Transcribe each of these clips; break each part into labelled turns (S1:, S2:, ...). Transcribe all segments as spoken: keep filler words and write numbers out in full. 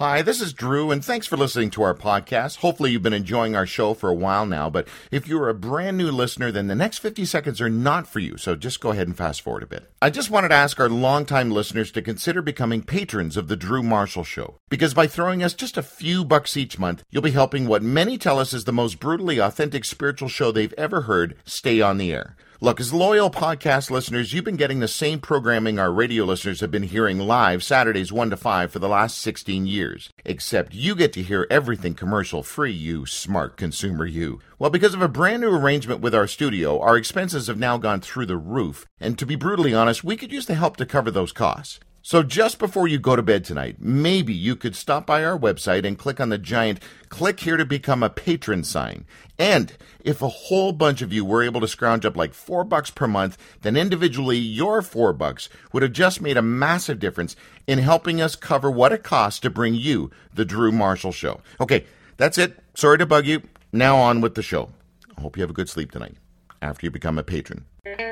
S1: Hi, this is Drew, and thanks for listening to our podcast. Hopefully you've been enjoying our show for a while now, but if you're a brand new listener, then the next fifty seconds are not for you, so just go ahead and fast forward a bit. I just wanted to ask our longtime listeners to consider becoming patrons of The Drew Marshall Show, because by throwing us just a few bucks each month, you'll be helping what many tell us is the most brutally authentic spiritual show they've ever heard stay on the air. Look, as loyal podcast listeners, you've been getting the same programming our radio listeners have been hearing live Saturdays one to five for the last sixteen years. Except you get to hear everything commercial-free, you smart consumer you. Well, because of a brand new arrangement with our studio, our expenses have now gone through the roof. And to be brutally honest, we could use the help to cover those costs. So just before you go to bed tonight, maybe you could stop by our website and click on the giant "Click here to become a patron" sign. And if a whole bunch of you were able to scrounge up like four bucks per month, then individually your four bucks would have just made a massive difference in helping us cover what it costs to bring you the Drew Marshall Show. Okay, that's it. Sorry to bug you. Now on with the show. I hope you have a good sleep tonight after you become a patron.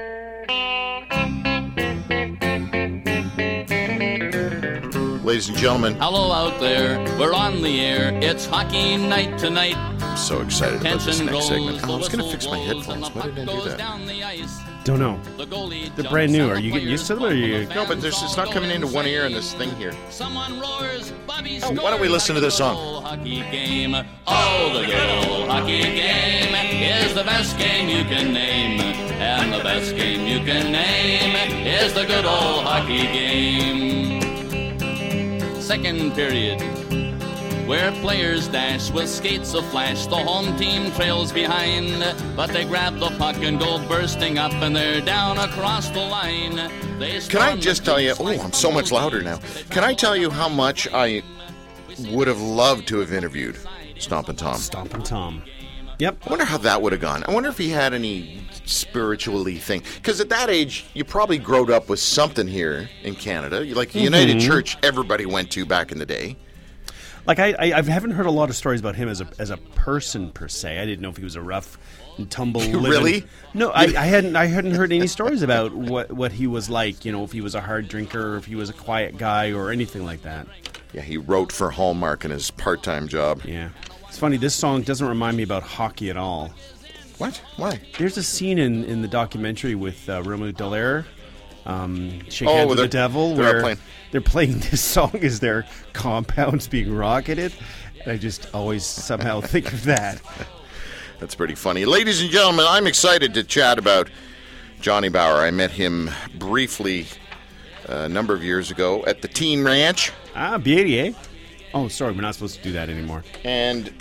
S1: Ladies and gentlemen.
S2: Hello out there. We're on the air. It's hockey night tonight.
S1: I'm so excited about this next segment. Oh, I was going to fix my headphones. Why did I do that?
S3: Don't know. They're brand new. Are you getting used to them? Or are you...
S1: No, but there's, it's not coming into one ear in this thing here. Oh, why don't we listen to this song?
S2: Hockey game. Oh, the good old hockey game is the best game you can name. And the best game you can name is the good old hockey game. Second period, where players dash with skates aflash. The home team trails behind, but they grab the puck and go bursting up, and they're down across the line. They
S1: Can I just tell you, oh, I'm so much louder now. Can I tell you how much I would have loved to have interviewed Stompin' Tom?
S3: Stompin' Tom. Yep.
S1: I wonder how that would have gone. I wonder if he had any spiritually thing. Because at that age, you probably growed up with something here in Canada. Like the United mm-hmm. Church, everybody went to back in the day.
S3: Like, I, I, I haven't heard a lot of stories about him as a as a person, per se. I didn't know if he was a rough and tumble living.
S1: Really?
S3: No, I, I hadn't I hadn't heard any stories about what, what he was like, you know, if he was a hard drinker, or if he was a quiet guy, or anything like that.
S1: Yeah, he wrote for Hallmark in his part-time job.
S3: Yeah. It's funny, this song doesn't remind me about hockey at all.
S1: What? Why?
S3: There's a scene in, in the documentary with uh, Romu Dallaire, um, Shake
S1: oh,
S3: Hands with the Devil,
S1: they're
S3: where
S1: playing.
S3: they're playing this song as their compound's being rocketed. And I just always somehow think of that.
S1: That's pretty funny. Ladies and gentlemen, I'm excited to chat about Johnny Bower. I met him briefly uh, a number of years ago at the Teen Ranch.
S3: Ah, beauty, eh? Oh, sorry, we're not supposed to do that anymore.
S1: And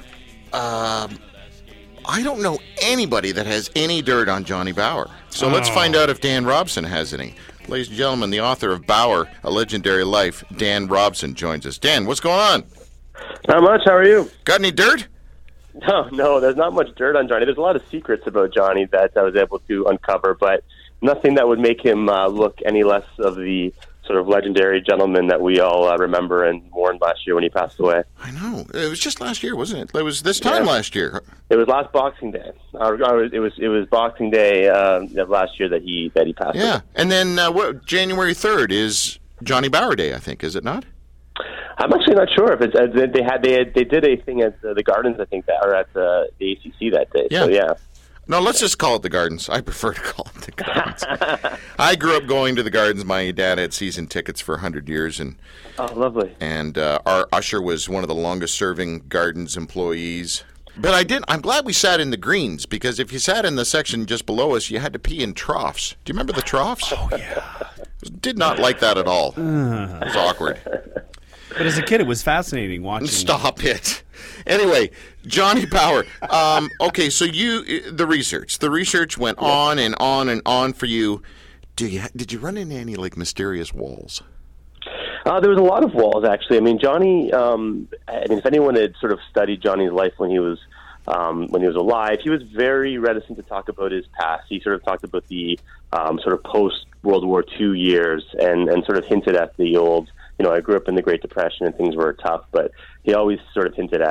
S1: um, I don't know anybody that has any dirt on Johnny Bower. So oh. let's find out if Dan Robson has any. Ladies and gentlemen, the author of Bower, A Legendary Life, Dan Robson, joins us. Dan, what's going on?
S4: Not much. How are you?
S1: Got any dirt?
S4: No, no, there's not much dirt on Johnny. There's a lot of secrets about Johnny that I was able to uncover, but nothing that would make him uh, look any less of the sort of legendary gentleman that we all uh, remember and mourned last year when he passed away.
S1: I know. It was just last year, wasn't it? It was this time yeah. last year.
S4: It was last Boxing Day. Uh, it was it was Boxing Day uh, last year that he that he passed
S1: yeah.
S4: away.
S1: And then uh, what, January third is Johnny Bower Day, I think, is it not?
S4: I'm actually not sure if it's uh, they had they had, they did a thing at uh, the Gardens, I think, that or at the, the A C C that day.
S1: Yeah.
S4: So yeah.
S1: No, let's just call it the Gardens. I prefer to call it the Gardens. I grew up going to the Gardens. My dad had season tickets for one hundred years. And,
S4: oh, lovely.
S1: And uh, our usher was one of the longest-serving Gardens employees. But I did. I'm glad we sat in the greens, because if you sat in the section just below us, you had to pee in troughs. Do you remember the troughs?
S3: Oh, yeah.
S1: Did not like that at all. Uh. It was awkward.
S3: But as a kid, it was fascinating watching.
S1: Stop it. Anyway, Johnny Bower. Um, okay, so you, the research. The research went on and on and on for you. Do you did you run into any, like, mysterious walls?
S4: Uh, there was a lot of walls, actually. I mean, Johnny, um, I mean, if anyone had sort of studied Johnny's life when he was um, when he was alive, he was very reticent to talk about his past. He sort of talked about the um, sort of post-World War Two years and, and sort of hinted at the old, you know, I grew up in the Great Depression and things were tough, but he always sort of hinted at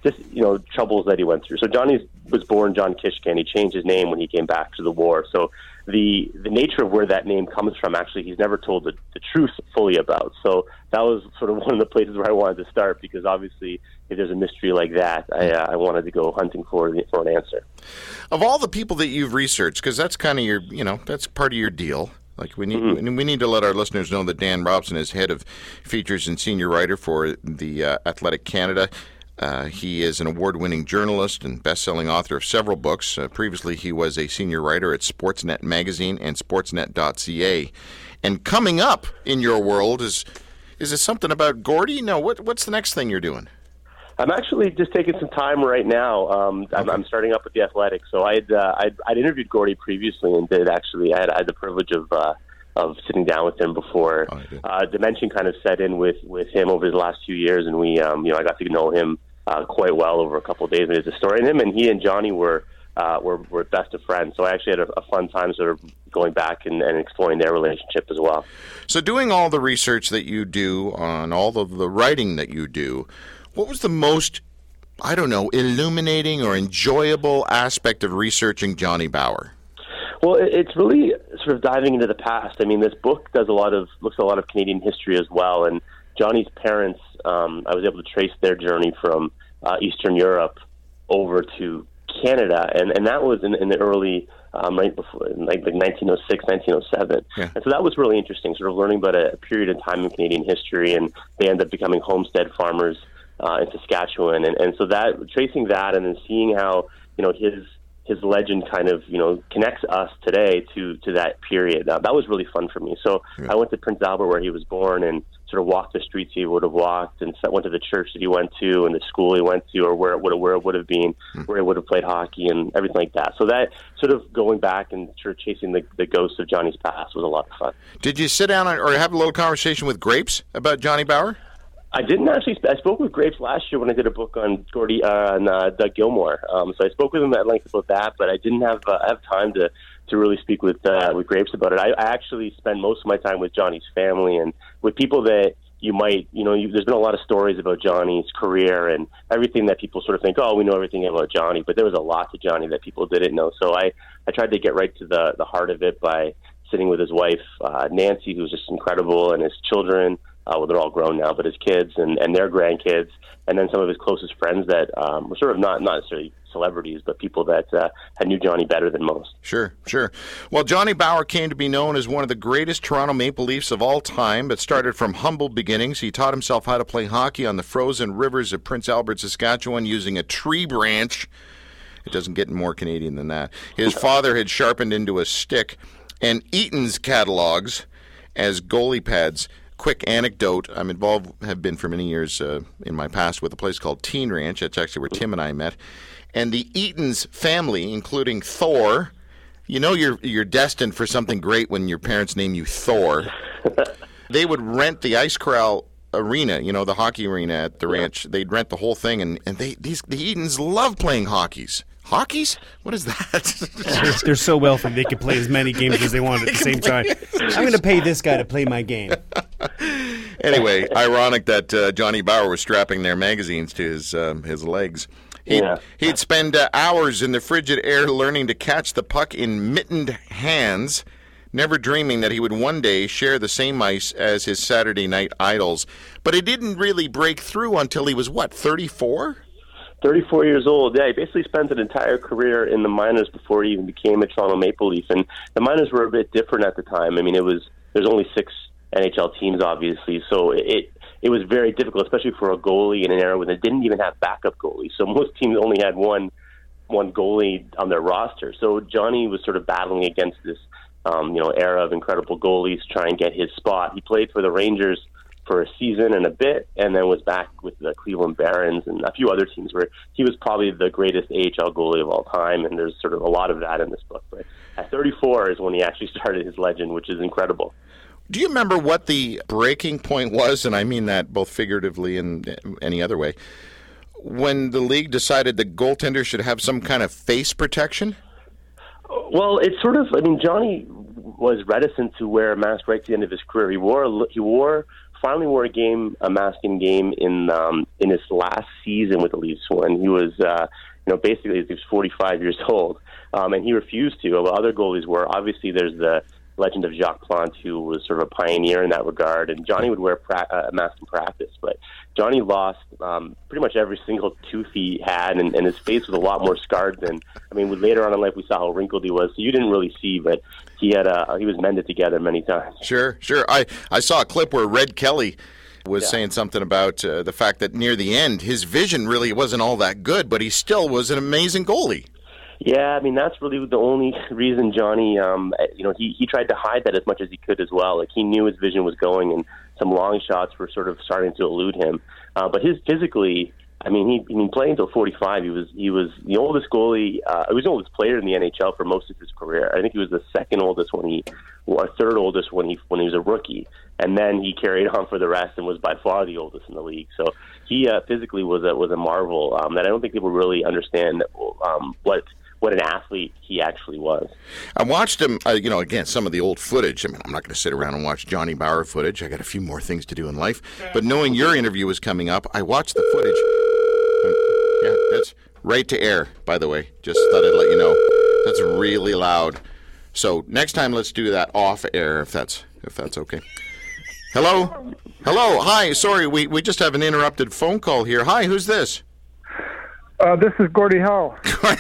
S4: just, you know, troubles that he went through. So Johnny was born John Kishkin, and he changed his name when he came back to the war. So the the nature of where that name comes from, actually, he's never told the, the truth fully about. So that was sort of one of the places where I wanted to start, because obviously if there's a mystery like that, I, uh, I wanted to go hunting for, the, for an answer.
S1: Of all the people that you've researched, because that's kind of your, you know, that's part of your deal. Like we need, mm-hmm. we need to let our listeners know that Dan Robson is head of features and senior writer for the uh, Athletic Canada. Uh, he is an award-winning journalist and best-selling author of several books. Uh, previously, he was a senior writer at Sportsnet Magazine and sportsnet dot c a. And coming up in your world is is it something about Gordie? No, what what's the next thing you're doing?
S4: I'm actually just taking some time right now. Um, I'm, okay. I'm starting up with the Athletic. So I'd, uh, I'd I'd interviewed Gordie previously, and did actually I had, I had the privilege of uh, of sitting down with him before oh, uh, Dimension kind of set in with, with him over the last few years, and we um, you know I got to know him uh, quite well over a couple of days. And there's a story in him, and he and Johnny were uh, were were best of friends. So I actually had a, a fun time sort of going back and, and exploring their relationship as well.
S1: So doing all the research that you do on all of the writing that you do, what was the most, I don't know, illuminating or enjoyable aspect of researching Johnny Bower?
S4: Well, it's really sort of diving into the past. I mean, this book does a lot of looks at a lot of Canadian history as well. And Johnny's parents, um, I was able to trace their journey from uh, Eastern Europe over to Canada, and, and that was in, in the early, um, right before, like, like nineteen oh six, nineteen oh seven. Yeah. And so that was really interesting, sort of learning about a, a period in time in Canadian history, and they ended up becoming homestead farmers uh, in Saskatchewan. And, and so that tracing that, and then seeing how, you know, his his legend kind of, you know, connects us today to, to that period. Uh, that was really fun for me. So yeah. I went to Prince Albert, where he was born, and sort of walked the streets he would have walked, and went to the church that he went to, and the school he went to, or where it would have, where it would have been, mm. where he would have played hockey, and everything like that. So that sort of going back and sort of chasing the, the ghosts of Johnny's past was a lot of fun.
S1: Did you sit down or have a little conversation with Grapes about Johnny Bower?
S4: I didn't actually. I spoke with Grapes last year when I did a book on Gordie uh, and uh, Doug Gilmour. Um, so I spoke with him at length about that, but I didn't have uh, have time to, to really speak with uh, with Grapes about it. I, I actually spend most of my time with Johnny's family and with people that you might, you know, you, there's been a lot of stories about Johnny's career and everything that people sort of think, oh, we know everything about Johnny, but there was a lot to Johnny that people didn't know. So I, I tried to get right to the, the heart of it by sitting with his wife, uh, Nancy, who's just incredible, and his children. Uh, well, they're all grown now, but his kids and, and their grandkids, and then some of his closest friends that um, were sort of not, not necessarily celebrities, but people that uh, had knew Johnny better than most.
S1: Sure, sure. Well, Johnny Bower came to be known as one of the greatest Toronto Maple Leafs of all time, but started from humble beginnings. He taught himself how to play hockey on the frozen rivers of Prince Albert, Saskatchewan, using a tree branch. It doesn't get more Canadian than that. His father had sharpened into a stick, and Eaton's catalogs as goalie pads. Quick anecdote, I'm involved, have been for many years uh, in my past with a place called Teen Ranch. That's actually where Tim and I met. And the Eaton's family, including Thor, you know you're you're destined for something great when your parents name you Thor. They would rent the Ice Corral arena, you know, the hockey arena at the ranch. They'd rent the whole thing, and, and they these the Eatons love playing hockeys. Hockeys? What is that?
S3: they're, they're so wealthy they can play as many games as they want at the same time. I'm going to pay this guy to play my game.
S1: Anyway, ironic that uh, Johnny Bower was strapping their magazines to his um, his legs. He'd, yeah. he'd spend uh, hours in the frigid air learning to catch the puck in mittened hands, never dreaming that he would one day share the same ice as his Saturday night idols. But it didn't really break through until he was, what, thirty-four?
S4: thirty-four years old, yeah. He basically spent an entire career in the minors before he even became a Toronto Maple Leaf. And the minors were a bit different at the time. I mean, it was there's only six N H L teams, obviously, so it it was very difficult, especially for a goalie in an era when they didn't even have backup goalies. So most teams only had one one goalie on their roster. So Johnny was sort of battling against this, um, you know, era of incredible goalies to try and get his spot. He played for the Rangers for a season and a bit, and then was back with the Cleveland Barons and a few other teams where he was probably the greatest A H L goalie of all time, and there's sort of a lot of that in this book. But at thirty-four is when he actually started his legend, which is incredible.
S1: Do you remember what the breaking point was, and I mean that both figuratively and any other way, when the league decided the goaltender should have some kind of face protection?
S4: Well, it's sort of, I mean, Johnny was reticent to wear a mask right to the end of his career. He wore, he wore finally wore a game, a mask in game in um, in his last season with the Leafs when he was, uh, you know, basically he was forty-five years old, um, and he refused to. Well, other goalies were. Obviously, there's the legend of Jacques Plante, who was sort of a pioneer in that regard, and Johnny would wear pra- uh, a mask in practice, but Johnny lost um, pretty much every single tooth he had, and, and his face was a lot more scarred than, I mean, later on in life we saw how wrinkled he was, so you didn't really see, but he had a, he was mended together many times.
S1: Sure, sure. I, I saw a clip where Red Kelly was yeah. saying something about uh, the fact that near the end, his vision really wasn't all that good, but he still was an amazing goalie.
S4: Yeah, I mean, that's really the only reason Johnny, um, you know, he, he tried to hide that as much as he could as well. Like, he knew his vision was going, and some long shots were sort of starting to elude him. Uh, but his physically, I mean, he, I mean, playing until forty-five, he was he was the oldest goalie, uh, he was the oldest player in the N H L for most of his career. I think he was the second oldest when he, or third oldest when he when he was a rookie. And then he carried on for the rest and was by far the oldest in the league. So he uh, physically was a, was a marvel um, that I don't think people really understand um, what what an athlete he actually was.
S1: I watched him, uh, you know, again, some of the old footage. I mean, I'm not going to sit around and watch Johnny Bower footage. I got a few more things to do in life. But knowing your interview was coming up, I watched the footage. Yeah, that's right to air, by the way. Just thought I'd let you know. That's really loud. So next time, let's do that off air, if that's if that's okay. Hello? Hello. Hi. Sorry, we, we just have an interrupted phone call here. Hi, who's this?
S5: Uh, this is Gordie Howe.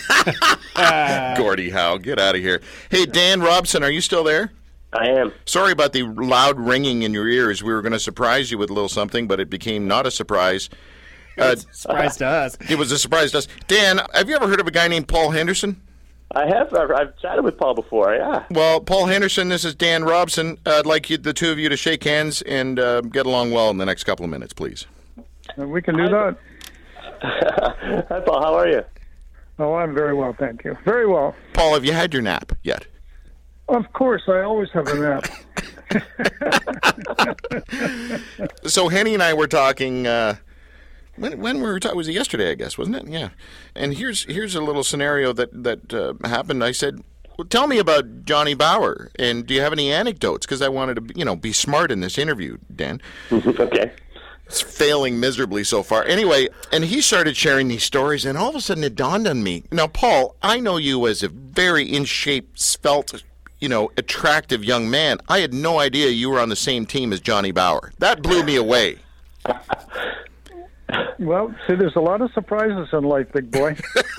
S1: Gordie Howe, get out of here. Hey, Dan Robson, are you still there?
S4: I am.
S1: Sorry about the loud ringing in your ears. We were going to surprise you with a little something, but it became not a surprise.
S3: Uh, surprise to us.
S1: It was a surprise to us. Dan, have you ever heard of a guy named Paul Henderson?
S4: I have. I've, I've chatted with Paul before, yeah.
S1: Well, Paul Henderson, this is Dan Robson. Uh, I'd like you, the two of you to shake hands and uh, get along well in the next couple of minutes, please.
S5: Uh, we can do that.
S4: Hi, Paul. How are you?
S5: Oh, I'm very well, thank you. Very well.
S1: Paul, have you had your nap yet?
S5: Of course, I always have a nap.
S1: So Henny and I were talking. Uh, when when we were talking, was it yesterday? I guess, wasn't it? Yeah. And here's here's a little scenario that that uh, happened. I said, well, "Tell me about Johnny Bower, and do you have any anecdotes?" Because I wanted to, you know, be smart in this interview, Dan.
S4: Okay.
S1: It's failing miserably so far. Anyway, and he started sharing these stories, and all of a sudden it dawned on me. Now, Paul, I know you as a very in-shape, svelte, you know, attractive young man. I had no idea you were on the same team as Johnny Bower. That blew me away.
S5: Well, see, there's a lot of surprises in life, big boy.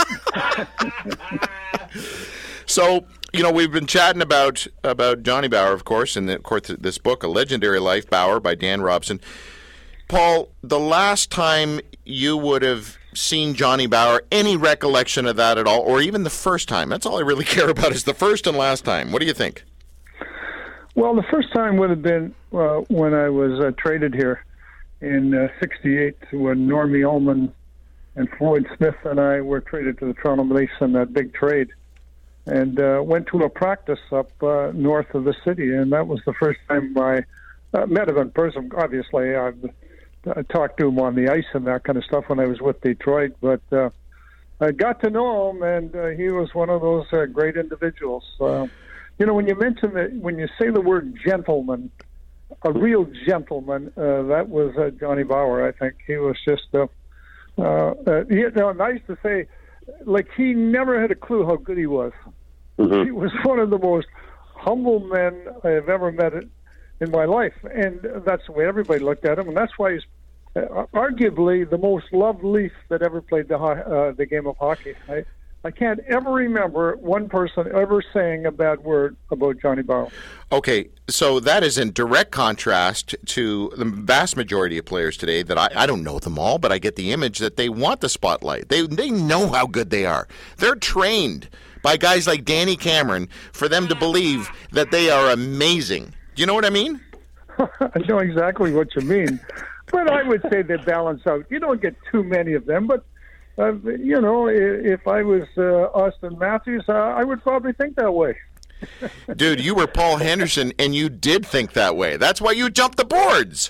S1: So, you know, we've been chatting about about Johnny Bower, of course, and of course this book, A Legendary Life, Bower by Dan Robson. Paul, the last time you would have seen Johnny Bower, any recollection of that at all, or even the first time? That's all I really care about is the first and last time. What do you think?
S5: Well, the first time would have been uh, when I was uh, traded here in uh, sixty-eight when Normie Ullman and Floyd Smith and I were traded to the Toronto Leafs in that big trade, and uh, went to a practice up uh, north of the city, and that was the first time I uh, met him in person. Obviously, I've I talked to him on the ice and that kind of stuff when I was with Detroit, but uh, I got to know him, and uh, he was one of those uh, great individuals. Uh, you know, when you mention that, when you say the word gentleman, a real gentleman, uh, that was uh, Johnny Bower, I think. He was just, uh, uh, uh, you know, nice to say, like, he never had a clue how good he was. Mm-hmm. He was one of the most humble men I have ever met in my life, and that's the way everybody looked at him, and that's why he's uh, arguably the most loved Leaf that ever played the ho- uh, the game of hockey. I, I can't ever remember one person ever saying a bad word about Johnny Bower.
S1: Okay, so that is in direct contrast to the vast majority of players today that I, I don't know them all, but I get the image that they want the spotlight. They they know how good they are. They're trained by guys like Danny Cameron for them to believe that they are amazing. Do you know what I mean?
S5: I know exactly what you mean. But I would say they balance out. You don't get too many of them, but, uh, you know, if I was uh, Austin Matthews, uh, I would probably think that way.
S1: Dude, you were Paul Henderson, and you did think that way. That's why you jumped the boards.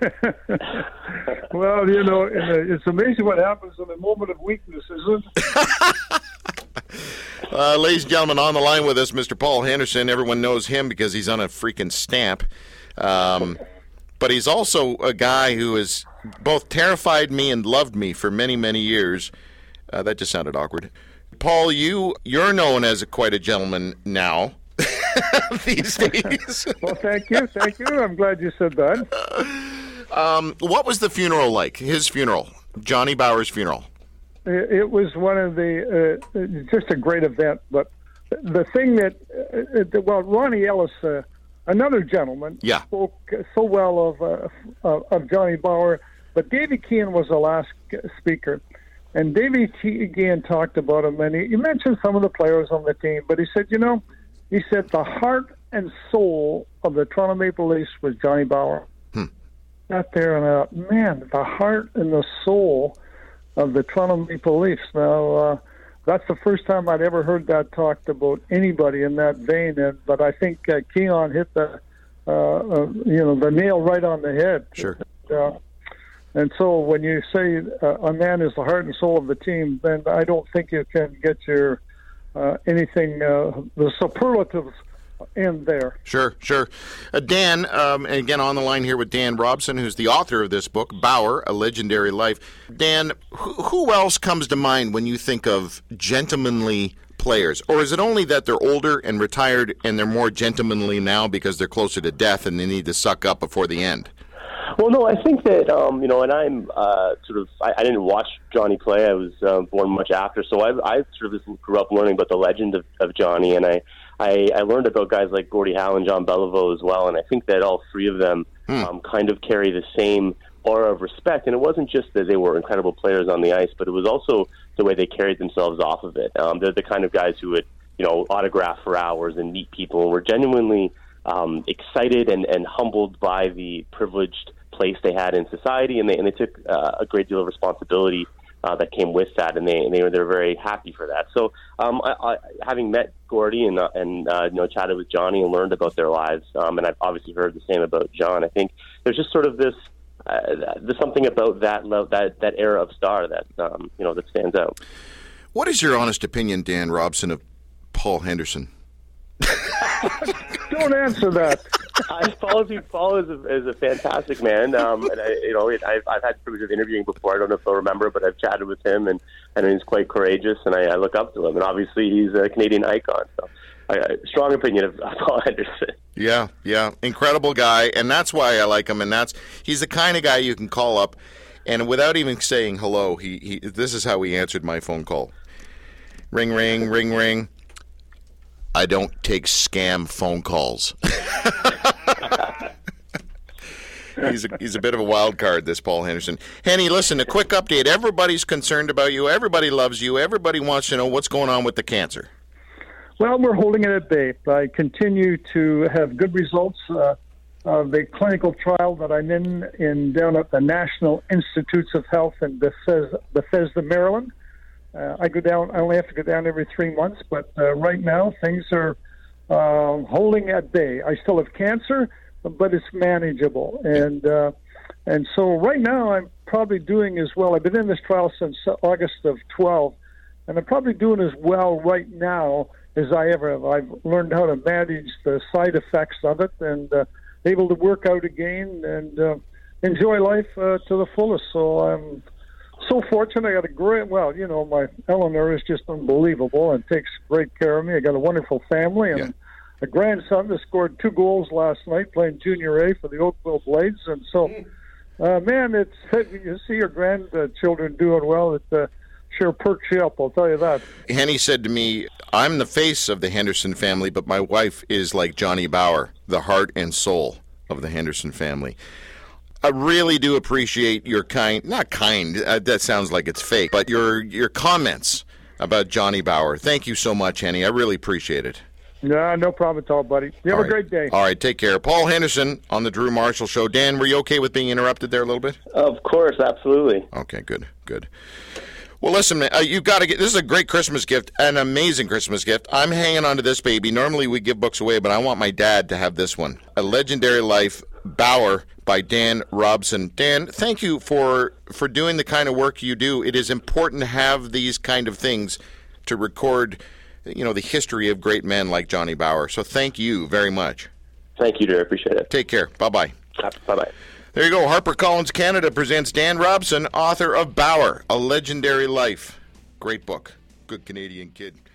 S5: Well, you know, it's amazing what happens in a moment of weakness, isn't it?
S1: Uh, ladies and gentlemen, on the line with us, Mister Paul Henderson. Everyone knows him because he's on a freaking stamp. Um, but he's also a guy who has both terrified me and loved me for many, many years. Uh, that just sounded awkward. Paul, you, you're known as a, quite a gentleman now these days.
S5: Well, thank you. Thank you. I'm glad you said that.
S1: Um, what was the funeral like, his funeral, Johnny Bower's funeral?
S5: It, it was one of the, uh, just a great event. But the thing that, uh, well, Ronnie Ellis, uh, another gentleman,
S1: yeah.
S5: spoke so well of, uh, of of Johnny Bower, but Davy Keane was the last speaker. And Davy Keane talked about him, and he, he mentioned some of the players on the team, but he said, you know, he said the heart and soul of the Toronto Maple Leafs was Johnny Bower.
S1: Hmm.
S5: Out there, and uh, man, the heart and the soul of the Toronto Maple Leafs. Now, uh, that's the first time I'd ever heard that talked about anybody in that vein. And, but I think uh, Keon hit the, uh, uh, you know, the nail right on the head.
S1: Sure.
S5: Uh, and so when you say uh, a man is the heart and soul of the team, then I don't think you can get your uh, anything uh, the superlatives in there.
S1: Sure, sure. Uh, Dan, um, and again on the line here with Dan Robson, who's the author of this book, Bower, A Legendary Life. Dan, who, who else comes to mind when you think of gentlemanly players? Or is it only that they're older and retired and they're more gentlemanly now because they're closer to death and they need to suck up before the end?
S4: Well, no, I think that, um, you know, and I'm uh, sort of, I, I didn't watch Johnny play. I was uh, born much after. So I, I sort of just grew up learning about the legend of, of Johnny. And I, I, I learned about guys like Gordie Howe and John Beliveau as well. And I think that all three of them hmm. um, kind of carry the same aura of respect. And it wasn't just that they were incredible players on the ice, but it was also the way they carried themselves off of it. Um, they're the kind of guys who would, you know, autograph for hours and meet people and were genuinely um, excited and, and humbled by the privileged place they had in society, and they and they took uh, a great deal of responsibility uh, that came with that, and they and they were they're very happy for that. So, um, I, I, having met Gordie and uh, and uh, you know chatted with Johnny and learned about their lives, um, and I've obviously heard the same about John. I think there's just sort of this uh, there's something about that that that era of star that um, you know that stands out.
S1: What is your honest opinion, Dan Robson, of Paul Henderson?
S5: Don't answer that.
S4: I Paul, Paul is a, is a fantastic man, um, and I, you know, it, I've, I've had the privilege of interviewing before. I don't know if they'll remember, but I've chatted with him, and, and he's quite courageous, and I, I look up to him. And obviously, he's a Canadian icon. So, I, I, strong opinion of Paul Henderson.
S1: Yeah, yeah, incredible guy, and that's why I like him. And that's he's the kind of guy you can call up, and without even saying hello, he, he this is how he answered my phone call. Ring, ring, ring, ring. I don't take scam phone calls. he's, a, he's a bit of a wild card, this Paul Henderson. Henny, listen, a quick update. Everybody's concerned about you. Everybody loves you. Everybody wants to know what's going on with the cancer.
S5: Well, we're holding it at bay. I continue to have good results. Uh, of the clinical trial that I'm in, in down at the National Institutes of Health in Bethesda, Bethesda Maryland. Uh, I go down. I only have to go down every three months, but uh, right now things are uh, holding at bay. I still have cancer, but it's manageable, and uh, and so right now I'm probably doing as well. I've been in this trial since August of twelve, and I'm probably doing as well right now as I ever have. I've learned how to manage the side effects of it, and uh, able to work out again and uh, enjoy life uh, to the fullest. So I'm so fortunate. I got a great, well, you know, my Eleanor is just unbelievable and takes great care of me. I got a wonderful family and yeah. a grandson that scored two goals last night playing Junior A for the Oakville Blades. And so, uh, man, it's you see your grandchildren doing well. It uh, sure perks you up, I'll tell you that.
S1: Henny said to me, I'm the face of the Henderson family, but my wife is like Johnny Bower, the heart and soul of the Henderson family. I really do appreciate your kind, not kind, uh, that sounds like it's fake, but your your comments about Johnny Bower. Thank you so much, Henny. I really appreciate it.
S5: No, no problem at all, buddy. You have
S1: all
S5: a
S1: right.
S5: great day.
S1: All right, take care. Paul Henderson on the Drew Marshall Show. Dan, were you okay with being interrupted there a little bit?
S4: Of course, absolutely.
S1: Okay, good, good. Well, listen, man, uh, you've got to get, this is a great Christmas gift, an amazing Christmas gift. I'm hanging on to this baby. Normally we give books away, but I want my dad to have this one. A Legendary Life, Bower by Dan Robson. Dan, thank you for for doing the kind of work you do. It is important to have these kind of things to record, you know, the history of great men like Johnny Bower. So thank you very much.
S4: Thank you, dear. I appreciate it.
S1: Take care. Bye-bye.
S4: Bye-bye.
S1: There you go. HarperCollins Canada presents Dan Robson, author of Bauer, A Legendary Life. Great book. Good Canadian kid.